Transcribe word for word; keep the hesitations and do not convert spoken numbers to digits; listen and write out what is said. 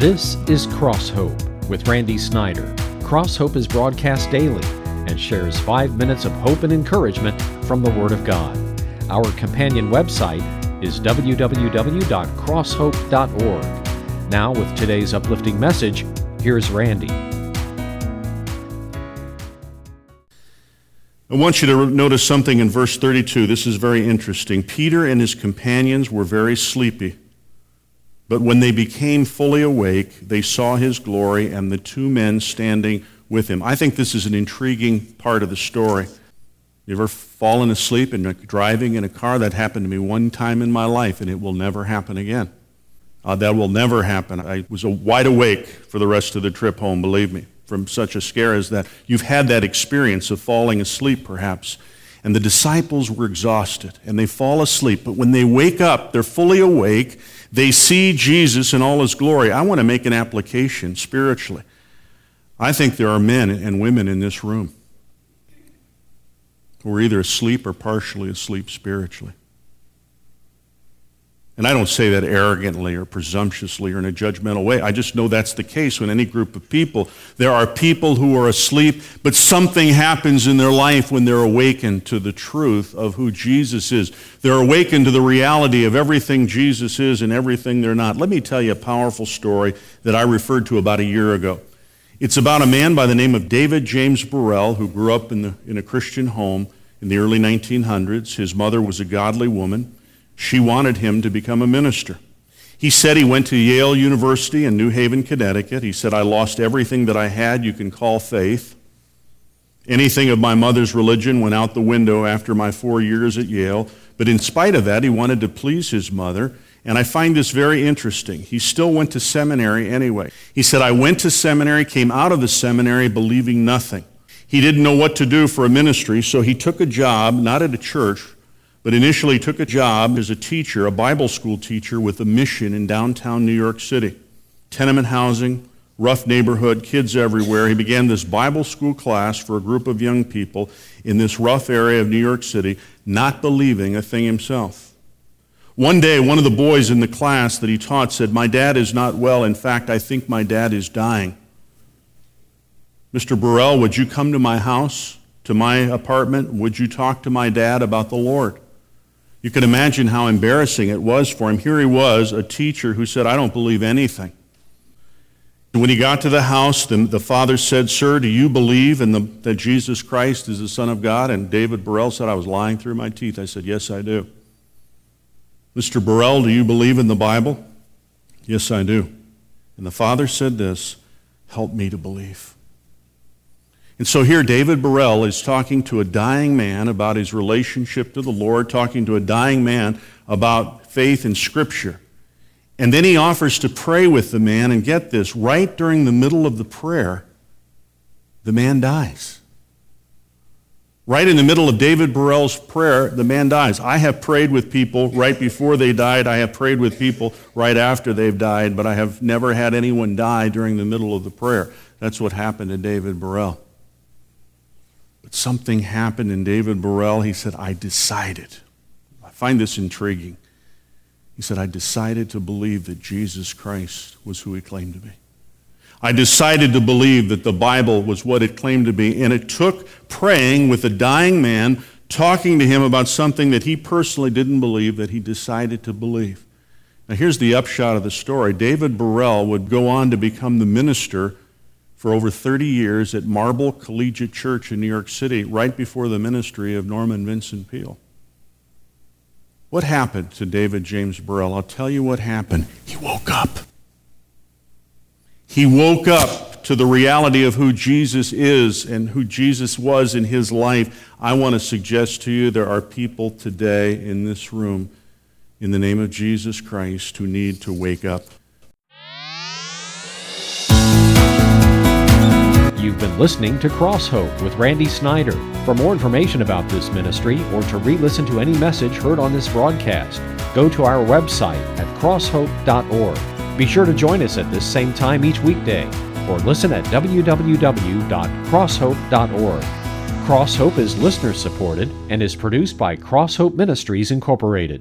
This is Cross Hope with Randy Snyder. Cross Hope is broadcast daily and shares five minutes of hope and encouragement from the Word of God. Our companion website is w w w dot cross hope dot org. Now, with today's uplifting message, here's Randy. I want you to notice something in verse thirty-two. This is very interesting. Peter and his companions were very sleepy, but when they became fully awake, they saw his glory and the two men standing with him. I think this is an intriguing part of the story. You ever fallen asleep and driving in a car? That happened to me one time in my life, and it will never happen again. Uh, that will never happen. I was wide awake for the rest of the trip home, believe me, from such a scare as that. You've had that experience of falling asleep, perhaps. And the disciples were exhausted, and they fall asleep. But when they wake up, they're fully awake. They see Jesus in all his glory. I want to make an application spiritually. I think there are men and women in this room who are either asleep or partially asleep spiritually. And I don't say that arrogantly or presumptuously or in a judgmental way. I just know that's the case with any group of people. There are people who are asleep, but something happens in their life when they're awakened to the truth of who Jesus is. They're awakened to the reality of everything Jesus is and everything they're not. Let me tell you a powerful story that I referred to about a year ago. It's about a man by the name of David James Burrell, who grew up in, the, in a Christian home in the early nineteen hundreds. His mother was a godly woman. She wanted him to become a minister. He said he went to Yale University in New Haven, Connecticut. He said, I lost everything that I had you can call faith. Anything of my mother's religion went out the window after my four years at Yale. But in spite of that, he wanted to please his mother. And I find this very interesting. He still went to seminary anyway. He said, I went to seminary, came out of the seminary believing nothing. He didn't know what to do for a ministry, so he took a job, not at a church, but initially took a job as a teacher, a Bible school teacher with a mission in downtown New York City. Tenement housing, rough neighborhood, kids everywhere. He began this Bible school class for a group of young people in this rough area of New York City, not believing a thing himself. One day, one of the boys in the class that he taught said, my dad is not well. In fact, I think my dad is dying. Mister Burrell, would you come to my house, to my apartment? Would you talk to my dad about the Lord? You can imagine how embarrassing it was for him. Here he was, a teacher who said, I don't believe anything. When he got to the house, the, the father said, sir, do you believe in the, that Jesus Christ is the Son of God? And David Burrell said, I was lying through my teeth. I said, yes, I do. Mister Burrell, do you believe in the Bible? Yes, I do. And the father said this, help me to believe. And so here David Burrell is talking to a dying man about his relationship to the Lord, talking to a dying man about faith in Scripture. And then he offers to pray with the man, and get this, right during the middle of the prayer, the man dies. Right in the middle of David Burrell's prayer, the man dies. I have prayed with people right before they died. I have prayed with people right after they've died, but I have never had anyone die during the middle of the prayer. That's what happened to David Burrell. But something happened in David Burrell. He said, I decided. I find this intriguing. He said, I decided to believe that Jesus Christ was who he claimed to be. I decided to believe that the Bible was what it claimed to be, and it took praying with a dying man, talking to him about something that he personally didn't believe, that he decided to believe. Now here's the upshot of the story. David Burrell would go on to become the minister for over thirty years at Marble Collegiate Church in New York City, right before the ministry of Norman Vincent Peale. What happened to David James Burrell? I'll tell you what happened. He woke up. He woke up to the reality of who Jesus is and who Jesus was in his life. I want to suggest to you there are people today in this room, in the name of Jesus Christ, who need to wake up. You've been listening to Cross Hope with Randy Snyder. For more information about this ministry or to re-listen to any message heard on this broadcast, go to our website at cross hope dot org. Be sure to join us at this same time each weekday, or listen at w w w dot cross hope dot org. Cross Hope is listener supported and is produced by Cross Hope Ministries Incorporated.